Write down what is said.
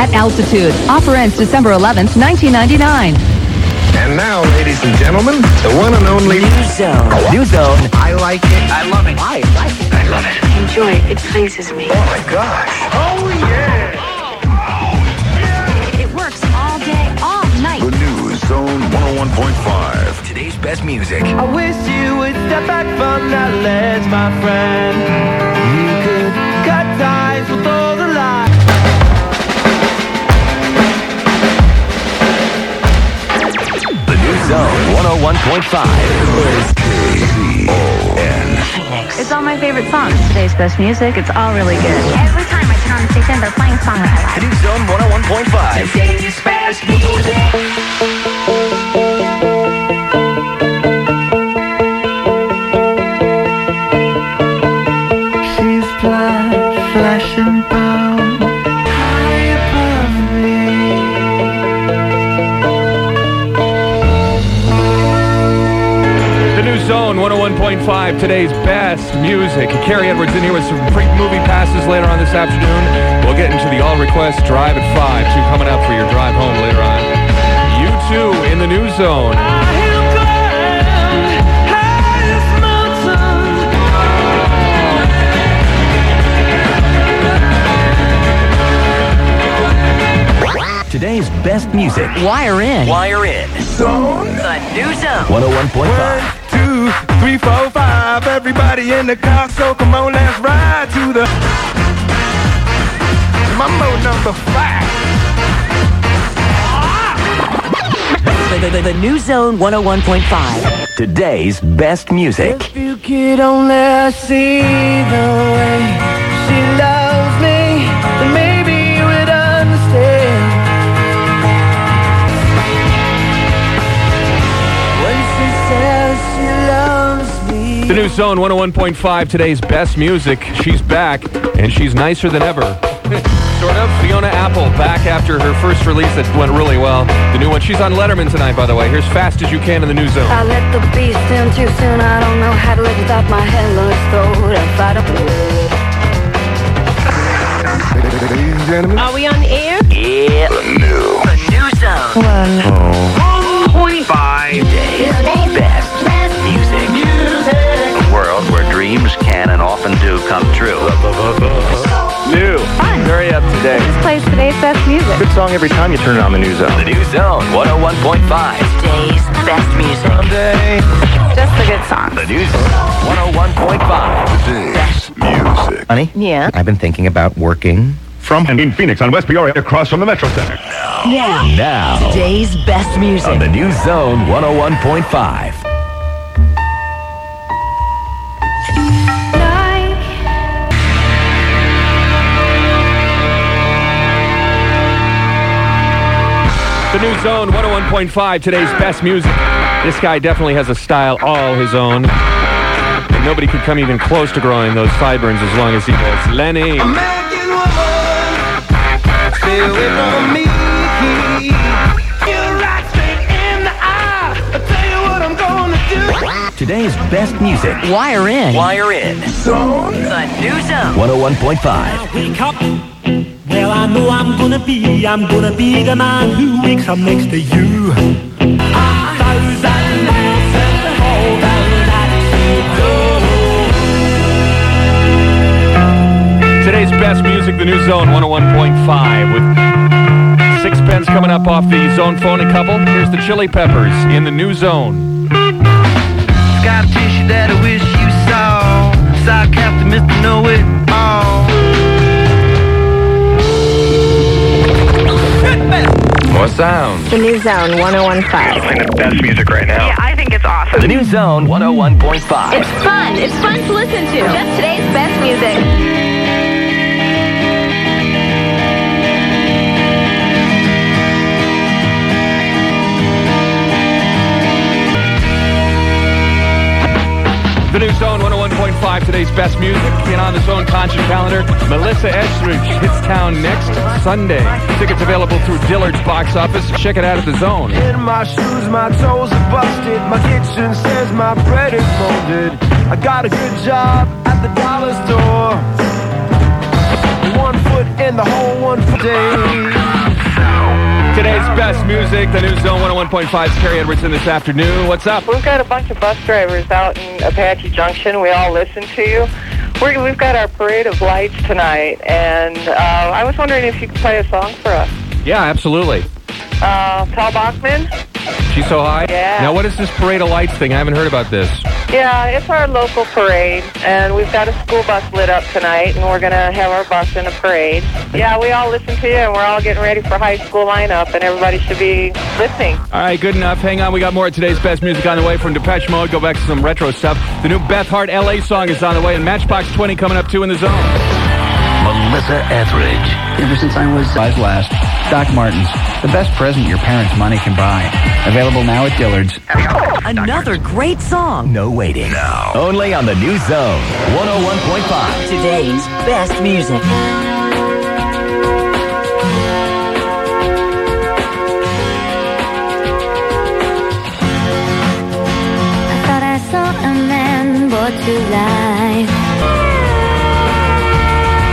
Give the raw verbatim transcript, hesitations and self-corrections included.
at altitude. Offer ends December eleventh, nineteen ninety-nine. And now, ladies and gentlemen, the one and only New Zone. New Zone. I like it. I love it. I like it. I love it. Enjoy it. It pleases me. Oh my gosh. Oh yeah. It works all day, all night. The New Zone one oh one point five. Today's best music. I wish you would step back from that ledge, my friend. You could cut ties with all the lies. The New Zone one oh one point five is K Z O N. It's all my favorite songs. Today's best music. It's all really good. Every time I turn on the station, they're playing a song that I The like. New Zone one oh one point five. Today's best music. She's blind, flashing bound, high above me. The New Zone one oh one point five, today's best music. Carrie Edwards in here with some free movie passes later on this afternoon. We'll get into the all request drive at five, two coming up for your drive home later on. You two in the New Zone. Today's best music. Wire in. Wire in. Zone. The New Zone one oh one point five. Two, three, four, five. Everybody in the car, so come on, let's ride to the Mambo number five. The, the, the, the New Zone one oh one point five. Today's best music. If you could only see the way she loves me, then maybe you would understand. When she says she loves me. The New Zone one oh one point five, today's best music. She's back, and she's nicer than ever. Sort of. Fiona Apple back after her first release that went really well. The new one. She's on Letterman tonight, by the way. Here's Fast As You Can in the New Zone. I let the beast in too soon. I don't know how to live without my head on its throat. If I don't... Ladies and gentlemen. Are we on the air? Yeah. The New. The New Zone one oh one point five. Today's best music. A world where dreams can and often do come true. New. Fun. Very up to date. This plays today's best music. Good song every time you turn it on the New Zone. The New Zone one oh one point five. Today's best music. Just a good song. The New Zone one oh one point five. Today's music. Honey? Yeah. I've been thinking about working From and in Phoenix on West Peoria across from the Metro Center. Now. Now. Today's best music. On the New Zone one oh one point five. The New Zone one oh one point five, today's best music. This guy definitely has a style all his own. And nobody could come even close to growing those sideburns as long as he does. Lenny. American woman, stay away from me. You're right straight in the eye. I'll tell you what I'm gonna do. Today's best music. Wire in. Wire in. Zone. The New Zone one oh one point five. Wake up. Well, I know I'm gonna be, I'm gonna be the man who wakes up next to you. A thousand miles and all that you do. Today's best music, the New Zone one oh one point five, with sixpence coming up off the Zone phone a couple. Here's the Chili Peppers in the New Zone. Scar tissue that I wish you saw. Sock after Mister Know-It-All. More sound. The New Zone one oh one point five. Playing the best music right now. Yeah, I think it's awesome. The New Zone one oh one point five. It's fun. It's fun to listen to. Just today's best music. The New Zone one oh one point five, today's best music. And on the Zone concert calendar, Melissa Etheridge hits town next Sunday. Tickets available through Dillard's box office. Check it out at the Zone. In my shoes, my toes are busted. My kitchen says my bread is molded. I got a good job at the dollar store. One foot in the hole, one foot day. Today's best music, the New Zone one oh one point five's Carrie Edwardson this afternoon. What's up? We've got a bunch of bus drivers out in Apache Junction. We all listen to you. We're, we've got our parade of lights tonight, and uh, I was wondering if you could play a song for us. Yeah, absolutely. Uh, Tal Bachman? She's So High? Yeah. Now, what is this Parade of Lights thing? I haven't heard about this. Yeah, it's our local parade, and we've got a school bus lit up tonight, and we're going to have our bus in a parade. Yeah, we all listen to you, and we're all getting ready for high school lineup, and everybody should be listening. All right, good enough. Hang on. We got more of today's best music on the way from Depeche Mode. Go back to some retro stuff. The new Beth Hart L A song is on the way, and Matchbox twenty coming up, too, in the zone. Melissa Etheridge. Ever since I was five last, Doc Martens, the best present your parents' money can buy. Available now at Dillard's. Another great song. No waiting. Now. Only on the New Zone one oh one point five. Today's best music. I thought I saw a man brought to life.